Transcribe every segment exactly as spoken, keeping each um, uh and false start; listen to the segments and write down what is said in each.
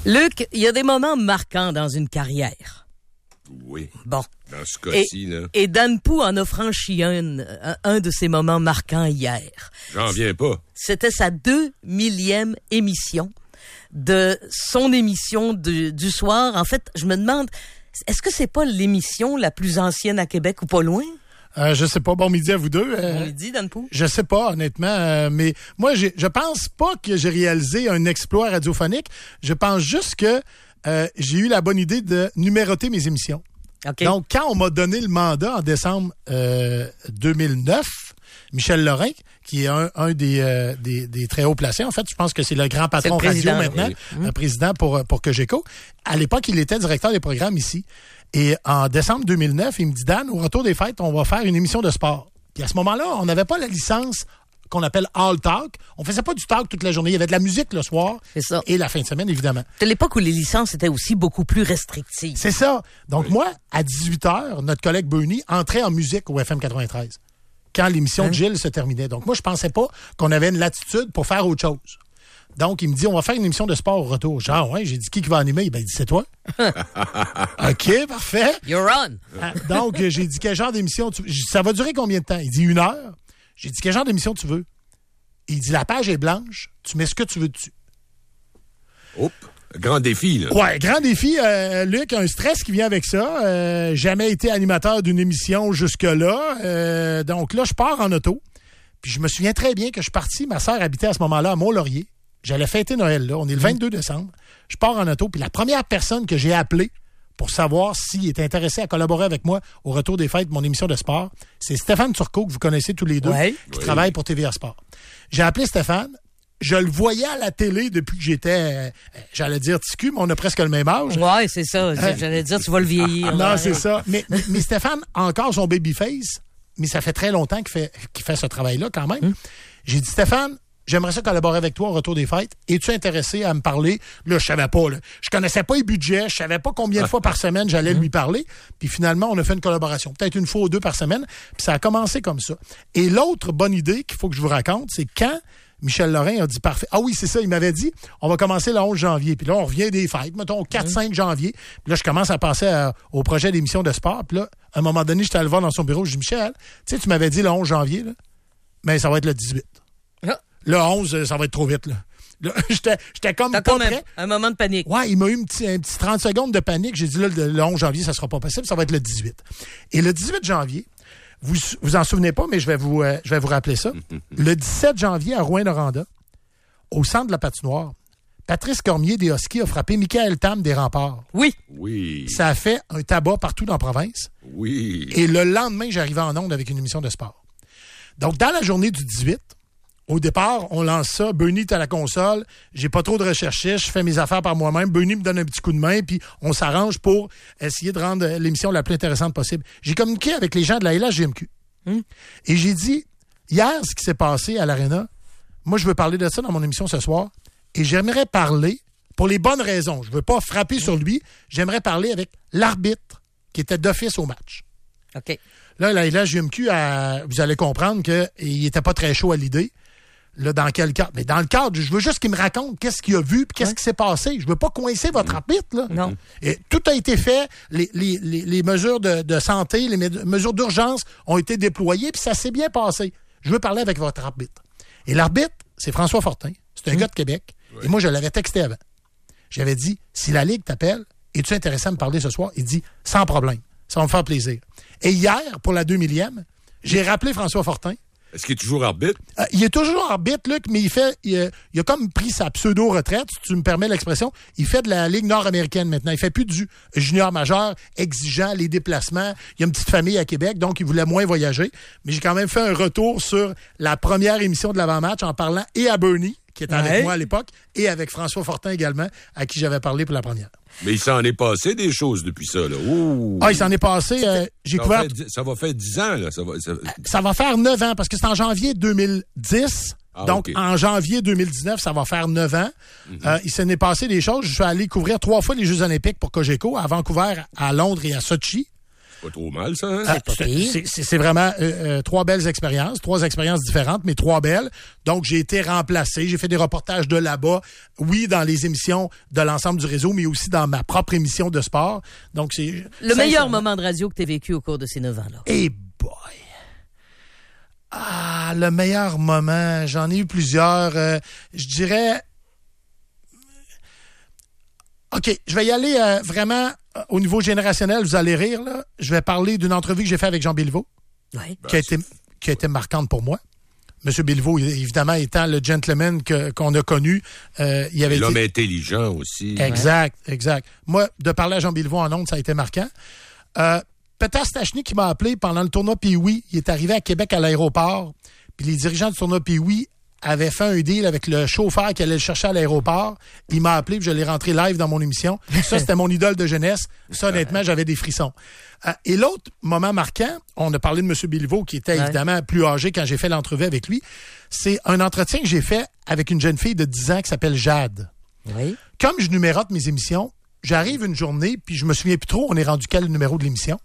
Luc, il y a des moments marquants dans une carrière. Oui. Bon. Dans ce cas-ci, et, là. Et Dan Pou en a franchi un, un, un de ces moments marquants hier. J'en viens pas. C'était sa deux millième émission de son émission de, du soir. En fait, je me demande, est-ce que c'est pas l'émission la plus ancienne à Québec ou pas loin? Euh, je sais pas. Bon midi à vous deux. Euh, bon midi, Dan Pou. Je sais pas, honnêtement. Euh, mais moi, j'ai, je pense pas que j'ai réalisé un exploit radiophonique. Je pense juste que euh, j'ai eu la bonne idée de numéroter mes émissions. Okay. Donc, quand on m'a donné le mandat en décembre euh, deux mille neuf, Michel Lorrain, qui est un, un des, euh, des, des très hauts placés, en fait, je pense que c'est le grand patron le radio maintenant, oui. le président pour, pour Cogeco. À l'époque, il était directeur des programmes ici. Et en décembre deux mille neuf, il me dit, Dan, au retour des fêtes, on va faire une émission de sport. Puis à ce moment-là, on n'avait pas la licence qu'on appelle All Talk. On faisait pas du talk toute la journée. Il y avait de la musique le soir c'est ça. Et la fin de semaine, évidemment. C'était l'époque où les licences étaient aussi beaucoup plus restrictives. C'est ça. Donc oui. moi, à dix-huit heures, notre collègue Bernie entrait en musique au F M quatre-vingt-treize quand l'émission hein? de Gilles se terminait. Donc moi, je pensais pas qu'on avait une latitude pour faire autre chose. Donc, il me dit, on va faire une émission de sport au retour. Genre, ouais, j'ai dit, qui qui va animer? Ben, il dit, c'est toi. OK, parfait. You're on. Donc, j'ai dit, quel genre d'émission tu veux? J'ai dit, ça va durer combien de temps? Il dit, une heure. J'ai dit, quel genre d'émission tu veux? Il dit, la page est blanche, tu mets ce que tu veux dessus. Hop, grand défi, là. Ouais, grand défi, euh, Luc, un stress qui vient avec ça. Euh, jamais été animateur d'une émission jusque-là. Euh, donc là, je pars en auto. Puis je me souviens très bien que je suis parti, ma sœur habitait à ce moment-là à Mont-Laurier. J'allais fêter Noël, là. On est le vingt-deux décembre. Je pars en auto, puis la première personne que j'ai appelée pour savoir s'il était intéressé à collaborer avec moi au retour des fêtes de mon émission de sport, c'est Stéphane Turcot, que vous connaissez tous les deux, ouais. qui oui. travaille pour T V A Sport. J'ai appelé Stéphane. Je le voyais à la télé depuis que j'étais, euh, j'allais dire ticu, mais on a presque le même âge. Ouais, c'est ça. Euh, J'allais dire, tu vas le vieillir. Ah, non, ouais. c'est ça. Mais, mais, mais Stéphane a encore son babyface, mais ça fait très longtemps qu'il fait, qu'il fait ce travail-là quand même. Hum. J'ai dit, Stéphane, j'aimerais ça collaborer avec toi au retour des fêtes. Es-tu intéressé à me parler? Là, je savais pas. Là. Je connaissais pas les budgets. Je savais pas combien de fois par semaine j'allais lui parler. Puis finalement, on a fait une collaboration. Peut-être une fois ou deux par semaine. Puis ça a commencé comme ça. Et l'autre bonne idée qu'il faut que je vous raconte, c'est quand Michel Lorrain a dit parfait. Ah oui, c'est ça. Il m'avait dit, on va commencer le onze janvier. Puis là, on revient des fêtes. Mettons, au quatre cinq janvier. Puis là, je commence à passer à, au projet d'émission de sport. Puis là, à un moment donné, j'étais allé le voir dans son bureau. Je dis, Michel, tu sais, tu m'avais dit le onze janvier, là. Mais ça va être le dix-huit. Ah. Le onze, ça va être trop vite, là. Là, j'étais, j'étais comme T'as pas quand même prêt. un moment de panique. Ouais, il m'a eu un petit, un petit trente secondes de panique. J'ai dit, là, le, le onze janvier, ça sera pas possible. Ça va être le dix-huit. Et le dix-huit janvier, vous vous en souvenez pas, mais je vais vous, euh, je vais vous rappeler ça. Le dix-sept janvier, à Rouyn-Noranda, au centre de la patinoire, Patrice Cormier des Huskies a frappé Michael Tam des Remparts. Oui. Oui. Ça a fait un tabac partout dans la province. Oui. Et le lendemain, j'arrivais en onde avec une émission de sport. Donc, dans la journée du dix-huit, au départ, on lance ça. Bernie est à la console. J'ai pas trop de recherchistes. Je fais mes affaires par moi-même. Bernie me donne un petit coup de main, puis on s'arrange pour essayer de rendre l'émission la plus intéressante possible. J'ai communiqué avec les gens de la L H G M Q. Hum? Et j'ai dit, hier, ce qui s'est passé à l'Arena, moi, je veux parler de ça dans mon émission ce soir. Et j'aimerais parler, pour les bonnes raisons, je veux pas frapper sur lui, j'aimerais parler avec l'arbitre qui était d'office au match. OK. Là, la L H G M Q, a, vous allez comprendre qu'il était pas très chaud à l'idée. Là, dans quel cadre? Mais dans le cadre, je veux juste qu'il me raconte qu'est-ce qu'il a vu puis qu'est-ce ouais. qui s'est passé. Je veux pas coincer votre mmh. arbitre, là. Non. Et tout a été fait. Les, les, les, les mesures de, de santé, les mesures d'urgence ont été déployées puis ça s'est bien passé. Je veux parler avec votre arbitre. Et l'arbitre, c'est François Fortin. C'est un mmh. gars de Québec. Ouais. Et moi, je l'avais texté avant. J'avais dit, si la Ligue t'appelle, es-tu intéressé à me parler ce soir? Il dit, sans problème. Ça va me faire plaisir. Et hier, pour la deux millième, j'ai rappelé François Fortin. Est-ce qu'il est toujours arbitre? Euh, il est toujours arbitre, Luc, mais il fait, il a, il a comme pris sa pseudo-retraite, si tu me permets l'expression. Il fait de la Ligue nord-américaine maintenant. Il fait plus du junior majeur, exigeant les déplacements. Il a une petite famille à Québec, donc il voulait moins voyager. Mais j'ai quand même fait un retour sur la première émission de l'avant-match en parlant et à Bernie, qui était ouais. avec moi à l'époque, et avec François Fortin également, à qui j'avais parlé pour la première. Mais il s'en est passé des choses depuis ça, là. Ouh. Ah, il s'en est passé. Euh, j'ai ça, couvert... va faire, ça va faire dix ans, là. Ça va, ça... ça va faire neuf ans, parce que c'est en janvier deux mille dix. Ah, donc, okay. en janvier deux mille dix-neuf, ça va faire neuf ans. Mm-hmm. Euh, il s'en est passé des choses. Je suis allé couvrir trois fois les Jeux olympiques pour Cogeco, à Vancouver, à Londres et à Sochi. Pas trop mal, ça, hein? Ah, pas c'est, pire. c'est, c'est, c'est vraiment euh, euh, trois belles expériences, trois expériences différentes, mais trois belles. Donc, j'ai été remplacé. J'ai fait des reportages de là-bas. Oui, dans les émissions de l'ensemble du réseau, mais aussi dans ma propre émission de sport. Donc, c'est... Le meilleur moment de radio que tu as vécu au cours de ces neuf ans-là. Eh boy! Ah, le meilleur moment. J'en ai eu plusieurs. Euh, je dirais... OK, je vais y aller euh, vraiment euh, au niveau générationnel. Vous allez rire, là. Je vais parler d'une entrevue que j'ai faite avec Jean Béliveau, Ouais. qui a été, qui a été marquante pour moi. Monsieur Béliveau, évidemment, étant le gentleman que, qu'on a connu, euh, il avait L'homme été... intelligent aussi. Exact, exact. Moi, de parler à Jean Béliveau en ondes, ça a été marquant. Euh, Peter Stachny qui m'a appelé pendant le tournoi Pee-Wee. Il est arrivé à Québec à l'aéroport. Puis les dirigeants du tournoi Pee-Wee avaient fait un deal avec le chauffeur qui allait le chercher à l'aéroport. Il m'a appelé puis je l'ai rentré live dans mon émission. Ça, c'était mon idole de jeunesse. Ça, honnêtement, j'avais des frissons. Euh, et l'autre moment marquant, on a parlé de M. Béliveau, qui était ouais. évidemment plus âgé quand j'ai fait l'entrevue avec lui. C'est un entretien que j'ai fait avec une jeune fille de dix ans qui s'appelle Jade. Oui. Comme je numérote mes émissions, j'arrive une journée, puis je me souviens plus trop, on est rendu quel numéro de l'émission.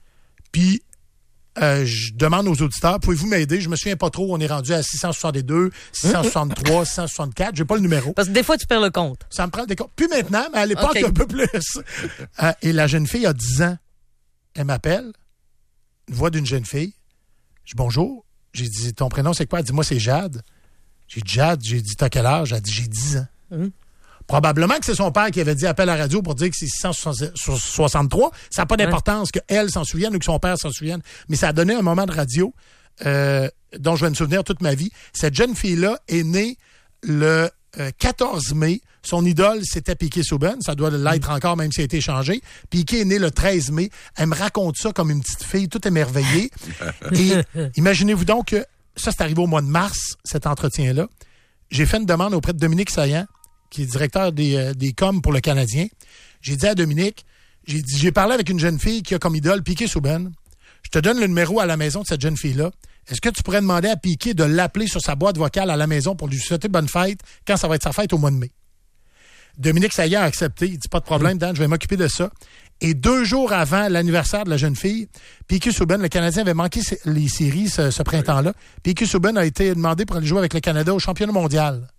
Puis, euh, je demande aux auditeurs, pouvez-vous m'aider? Je me souviens pas trop, on est rendu à six cent soixante-deux, six cent soixante-trois, six cent soixante-quatre, j'ai pas le numéro. Parce que des fois, tu perds le compte. Ça me prend des comptes. Plus maintenant, mais à l'époque, Okay. un peu plus. Euh, et la jeune fille a dix ans. Elle m'appelle, une voix d'une jeune fille. Je dis bonjour. J'ai dit, ton prénom, c'est quoi? Elle dit, moi, c'est Jade. J'ai dit, Jade, j'ai dit, t'as quel âge? Elle dit, j'ai dix ans. Mm. Probablement que c'est son père qui avait dit appel à la radio pour dire que c'est six cent soixante-trois. Ça n'a pas d'importance ouais. qu'elle s'en souvienne ou que son père s'en souvienne. Mais ça a donné un moment de radio euh, dont je vais me souvenir toute ma vie. Cette jeune fille-là est née le euh, quatorze mai. Son idole, c'était Piquet Souben. Ça doit l'être encore, même si ça a été changé. Piquet est né le treize mai. Elle me raconte ça comme une petite fille, toute émerveillée. Et imaginez-vous donc que ça, c'est arrivé au mois de mars, cet entretien-là. J'ai fait une demande auprès de Dominique Saillant, qui est directeur des, euh, des coms pour le Canadien. J'ai dit à Dominique, j'ai dit, j'ai parlé avec une jeune fille qui a comme idole Piquet Souben. Je te donne le numéro à la maison de cette jeune fille-là. Est-ce que tu pourrais demander à Piquet de l'appeler sur sa boîte vocale à la maison pour lui souhaiter bonne fête quand ça va être sa fête au mois de mai? Dominique Saillant a accepté. Il dit, pas de problème, Dan, je vais m'occuper de ça. Et deux jours avant l'anniversaire de la jeune fille, Piquet Souben, le Canadien avait manqué les séries ce, ce printemps-là. Piquet Souben a été demandé pour aller jouer avec le Canada au championnat mondial.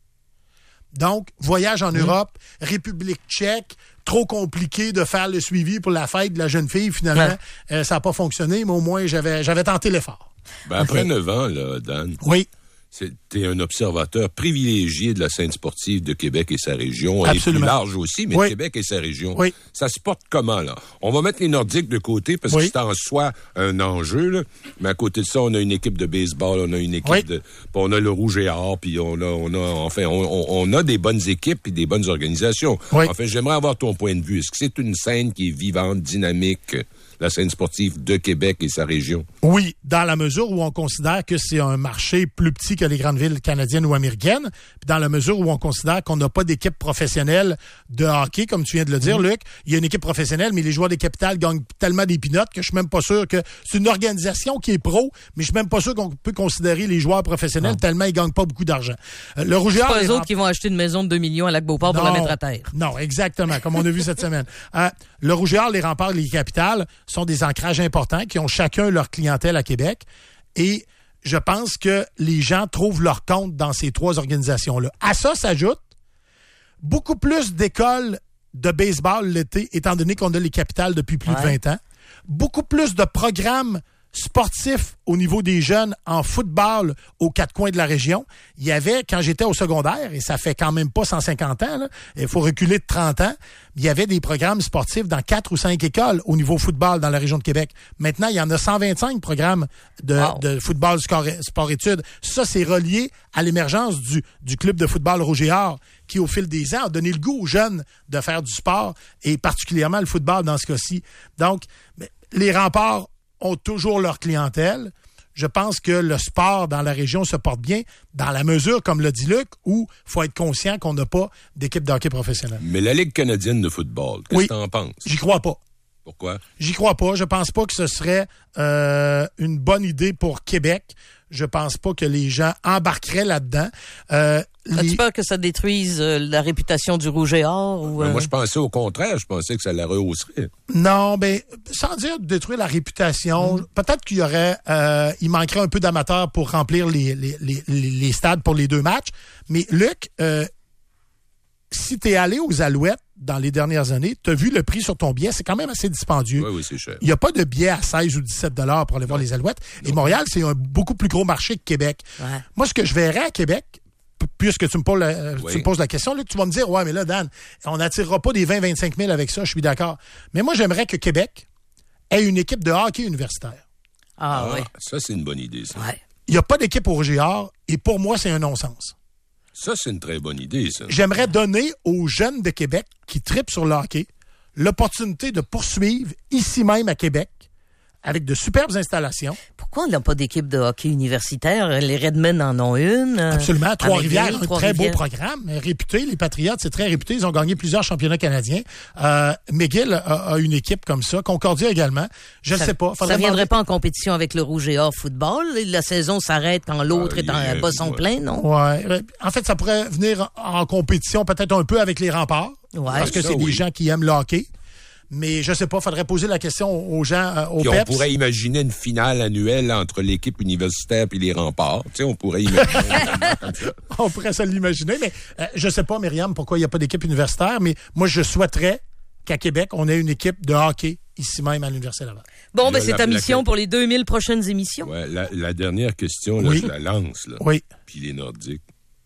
Donc, voyage en mmh. Europe, République tchèque, trop compliqué de faire le suivi pour la fête de la jeune fille. Finalement, ouais. euh, ça n'a pas fonctionné, mais au moins, j'avais, j'avais tenté l'effort. Ben après neuf ans, là, Dan. Oui. T'es un observateur privilégié de la scène sportive de Québec et sa région. Elle Absolument. est plus large aussi, mais oui. Québec et sa région. Oui. Ça se porte comment, là? On va mettre les Nordiques de côté parce oui. que c'est en soi un enjeu, là. Mais à côté de ça, on a une équipe de baseball, on a une équipe oui. de... on a le Rouge et Or, puis on a, on a, enfin, on, on, on a des bonnes équipes et des bonnes organisations. Oui. Enfin, j'aimerais avoir ton point de vue. Est-ce que c'est une scène qui est vivante, dynamique, la scène sportive de Québec et sa région? Oui, dans la mesure où on considère que c'est un marché plus petit que les grandes villes canadiennes ou américaines, puis dans la mesure où on considère qu'on n'a pas d'équipe professionnelle de hockey, comme tu viens de le dire, mmh. Luc. Il y a une équipe professionnelle, mais les joueurs des capitales gagnent tellement des pinottes que je suis même pas sûr que c'est une organisation qui est pro, mais je suis même pas sûr qu'on peut considérer les joueurs professionnels non. tellement ils gagnent pas beaucoup d'argent. Euh, le Rouge et Or, c'est pas eux autres rem... qui vont acheter une maison de deux millions à Lac-Beauport pour la mettre à terre. Non, exactement, comme on a vu cette semaine. Euh, le Rouge et Or, les Remparts, les capitales sont des ancrages importants qui ont chacun leur clientèle à Québec. Et je pense que les gens trouvent leur compte dans ces trois organisations-là. À ça s'ajoute beaucoup plus d'écoles de baseball l'été, étant donné qu'on a les capitales depuis plus ouais. de vingt ans. Beaucoup plus de programmes sportifs au niveau des jeunes en football aux quatre coins de la région. Il y avait, quand j'étais au secondaire, et ça fait quand même pas cent cinquante ans, là, il faut reculer de trente ans, il y avait des programmes sportifs dans quatre ou cinq écoles au niveau football dans la région de Québec. Maintenant, il y en a cent vingt-cinq programmes de, wow. de football sport-études. Ça, c'est relié à l'émergence du, du club de football Rouge et Or qui, au fil des ans, a donné le goût aux jeunes de faire du sport et particulièrement le football dans ce cas-ci. Donc, les Remparts ont toujours leur clientèle. Je pense que le sport dans la région se porte bien dans la mesure, comme l'a dit Luc, où il faut être conscient qu'on n'a pas d'équipe de hockey professionnelle. Mais la Ligue canadienne de football, qu'est-ce oui, que tu en penses? J'y crois pas. Pourquoi? J'y crois pas. Je pense pas que ce serait euh, une bonne idée pour Québec. Je pense pas que les gens embarqueraient là-dedans. Euh, As-tu les... peur que ça détruise euh, la réputation du Rouge et Or? Ou, euh... Moi, je pensais au contraire. Je pensais que ça la rehausserait. Non, ben sans dire détruire la réputation, mmh. peut-être qu'il y aurait, euh, il manquerait un peu d'amateurs pour remplir les, les, les, les stades pour les deux matchs. Mais Luc, euh, si tu es allé aux Alouettes dans les dernières années, tu as vu le prix sur ton billet, c'est quand même assez dispendieux. Oui, oui, c'est cher. Il n'y a pas de billet à seize ou dix-sept dollars pour aller voir les Alouettes. Non. Et Montréal, c'est un beaucoup plus gros marché que Québec. Ouais. Moi, ce que je verrais à Québec, puisque tu me poses la, oui. tu me poses la question, Luc, tu vas me dire, ouais, mais là, Dan, on n'attirera pas des vingt à vingt-cinq mille avec ça, je suis d'accord. Mais moi, j'aimerais que Québec ait une équipe de hockey universitaire. Ah, ah oui. Ça, c'est une bonne idée, ça. Ouais. Il n'y a pas d'équipe au Rouge et Or, et pour moi, c'est un non-sens. Ça, c'est une très bonne idée, ça. J'aimerais donner aux jeunes de Québec qui trippent sur le hockey l'opportunité de poursuivre ici même à Québec avec de superbes installations. Pourquoi on n'a pas d'équipe de hockey universitaire? Les Redmen en ont une. Absolument. Trois-Rivières, un très beau Rivières. programme. Réputé, les Patriotes, c'est très réputé. Ils ont gagné plusieurs championnats canadiens. Euh, McGill a, a une équipe comme ça. Concordia également. Je ne sais pas. Faudrait ça ne viendrait demander... pas en compétition avec le Rouge et Or football? La saison s'arrête quand l'autre ah, est en yeah, bas son ouais. plein, non? Ouais. En fait, ça pourrait venir en compétition peut-être un peu avec les Remparts. Ouais. Parce que ça, c'est oui. des gens qui aiment le hockey. Mais je sais pas, faudrait poser la question aux gens, euh, aux puis Peps. On pourrait imaginer une finale annuelle entre l'équipe universitaire et les Remparts. Tu sais, on pourrait imaginer comme ça. On pourrait se l'imaginer, mais euh, je sais pas, Myriam, pourquoi il n'y a pas d'équipe universitaire, mais moi, je souhaiterais qu'à Québec, on ait une équipe de hockey ici même à l'Université Laval. Bon, ben c'est ta mission la... pour les deux mille prochaines émissions. Ouais, la, la dernière question, là, oui. je la lance. Là. Oui. Puis les Nordiques.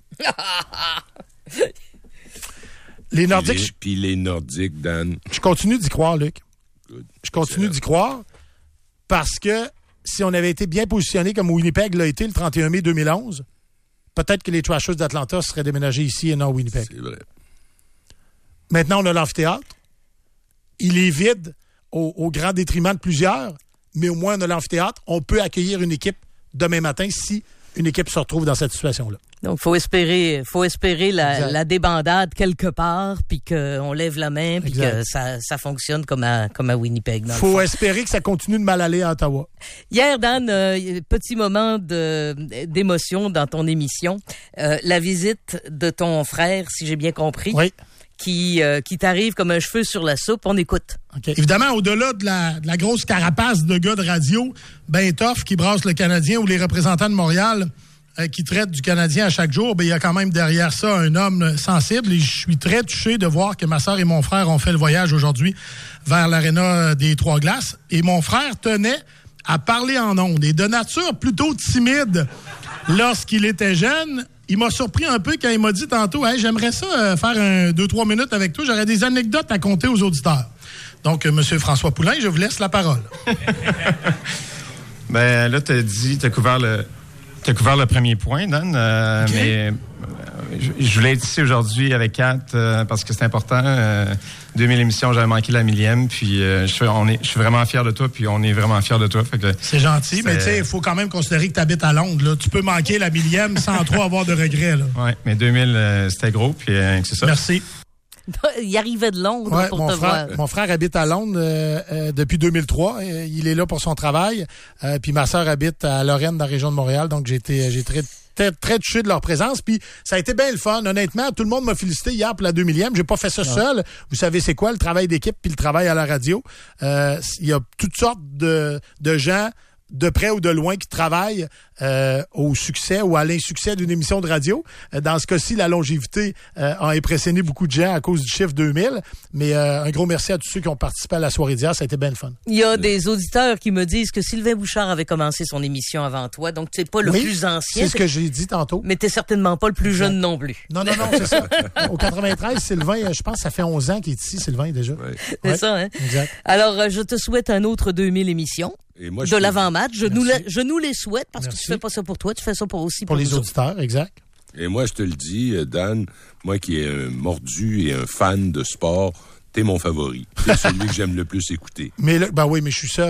Les Nordiques. Puis les, les Nordiques, Dan. Je continue d'y croire, Luc. Good. Je continue d'y croire parce que si on avait été bien positionné comme Winnipeg l'a été le trente et un mai deux mille onze, peut-être que les Trashers d'Atlanta seraient déménagés ici et non à Winnipeg. C'est vrai. Maintenant, on a l'amphithéâtre. Il est vide au, au grand détriment de plusieurs, mais au moins on a l'amphithéâtre. On peut accueillir une équipe demain matin si une équipe se retrouve dans cette situation-là. Donc, faut espérer, faut espérer la, la débandade quelque part, puis qu'on lève la main, puis que ça, ça fonctionne comme à, comme à Winnipeg. Il faut espérer que ça continue de mal aller à Ottawa. Hier, Dan, euh, petit moment de, d'émotion dans ton émission. Euh, la visite de ton frère, si j'ai bien compris. Oui. Qui, euh, qui t'arrive comme un cheveu sur la soupe. On écoute. Okay. Évidemment, au-delà de la, de la grosse carapace de gars de radio, ben tough, qui brasse le Canadien ou les représentants de Montréal euh, qui traitent du Canadien à chaque jour, ben il y a quand même derrière ça un homme sensible. Et je suis très touché de voir que ma sœur et mon frère ont fait le voyage aujourd'hui vers l'aréna des Trois-Glaces. Et mon frère tenait à parler en ondes. Et de nature plutôt timide lorsqu'il était jeune, il m'a surpris un peu quand il m'a dit tantôt hey, « J'aimerais ça euh, faire un, deux, trois minutes avec toi. J'aurais des anecdotes à conter aux auditeurs. » Donc, euh, M. François Poulain, je vous laisse la parole. Ben là, tu as dit, tu as couvert le, t'as couvert le premier point, Dan. Euh, okay. Mais euh, je, je voulais être ici aujourd'hui avec Kat euh, parce que c'est important. Euh, deux mille émissions, j'avais manqué la millième. Puis euh, je, suis, on est, je suis vraiment fier de toi. Puis on est vraiment fiers de toi. Fait que, c'est gentil, c'est... mais tu sais, il faut quand même considérer que tu habites à Londres. Là. Tu peux manquer la millième sans trop avoir de regrets. Oui, mais deux mille, euh, c'était gros. Puis euh, c'est ça. Merci. Il arrivait de Londres ouais, pour mon te frère, voir. Mon frère habite à Londres euh, euh, depuis deux mille trois. Euh, il est là pour son travail. Euh, puis ma sœur habite à Lorraine, dans la région de Montréal. Donc, j'ai été, j'ai très, très, très touché de leur présence. Puis ça a été bien le fun. Honnêtement, tout le monde m'a félicité hier pour la deux millième. J'ai pas fait ça ouais. seul. Vous savez c'est quoi, le travail d'équipe puis le travail à la radio. Euh, il y a toutes sortes de, de gens de près ou de loin qui travaillent euh, au succès ou à l'insuccès d'une émission de radio. Euh, dans ce cas-ci, la longévité euh, a impressionné beaucoup de gens à cause du chiffre deux mille. Mais euh, un gros merci à tous ceux qui ont participé à la soirée d'hier. Ça a été bien le fun. Il y a des auditeurs qui me disent que Sylvain Bouchard avait commencé son émission avant toi. Donc, tu n'es pas le oui, plus ancien. C'est ce que j'ai dit tantôt. Mais tu n'es certainement pas le plus jeune non plus. Non, non, non, c'est ça. Au quatre-vingt-treize, Sylvain, je pense que ça fait onze ans qu'il est ici, Sylvain, déjà. Oui. C'est ouais. ça, hein? Exact. Alors, je te souhaite un autre deux mille émissions. Et moi, de je l'avant-match. Je Merci. nous, la, je nous les souhaite parce Merci. que tu fais pas ça pour toi, tu fais ça pour aussi pour, pour les nous auditeurs, autres. exact. Et moi, je te le dis, Dan, moi qui est un mordu et un fan de sport, t'es mon favori. C'est celui que j'aime le plus écouter. Mais là, ben oui, mais je suis seul.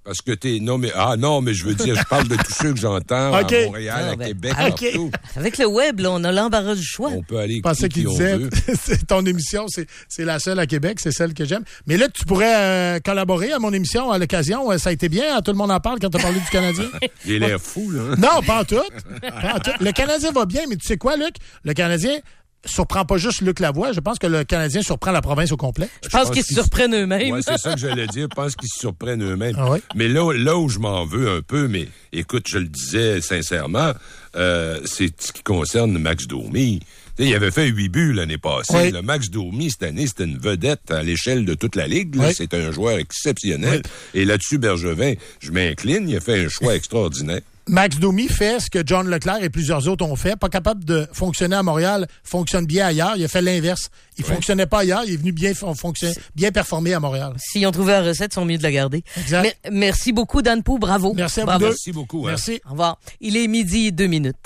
Parce que t'es... Non, mais... Ah non, mais je veux dire, je parle de tous ceux que j'entends Okay. à Montréal, Ah, à ben, Québec, okay. partout. Avec le web, là, on a l'embarras du choix. On peut aller Je pensais écouter qu'il qui disait, on veut. c'est ton émission, c'est, c'est la seule à Québec, c'est celle que j'aime. Mais là, tu pourrais euh, collaborer à mon émission à l'occasion. Ça a été bien, hein? Tout le monde en parle quand tu as parlé du Canadien. J'ai l'air fou, là. Non, pas en tout. Pas en tout. Le Canadien va bien, mais tu sais quoi, Luc? Le Canadien surprend pas juste Luc Lavoie. Je pense que le Canadien surprend la province au complet. Je pense qu'ils se surprennent eux-mêmes. Ouais, c'est ça que j'allais dire. Je pense qu'ils se surprennent eux-mêmes. Ah ouais? Mais là, là où je m'en veux un peu, mais écoute, je le disais sincèrement, euh, c'est ce qui concerne Max Domi. T'sais, il avait fait huit buts l'année passée. Oui. Le Max Domi, cette année, c'était une vedette à l'échelle de toute la Ligue. Là. Oui. C'est un joueur exceptionnel. Oui. Et là-dessus, Bergevin, je m'incline. Il a fait un choix extraordinaire. Max Domi fait ce que John Leclerc et plusieurs autres ont fait. Pas capable de fonctionner à Montréal, fonctionne bien ailleurs. Il a fait l'inverse. Il Ouais. fonctionnait pas ailleurs. Il est venu bien, fonctionner, bien performer à Montréal. S'ils ont trouvé la recette, ils sont mieux de la garder. Exact. Mais- merci beaucoup, Dan Pou. Bravo. Merci à vous Bravo. deux. Merci beaucoup. Hein. Merci. Au revoir. Il est midi et deux minutes.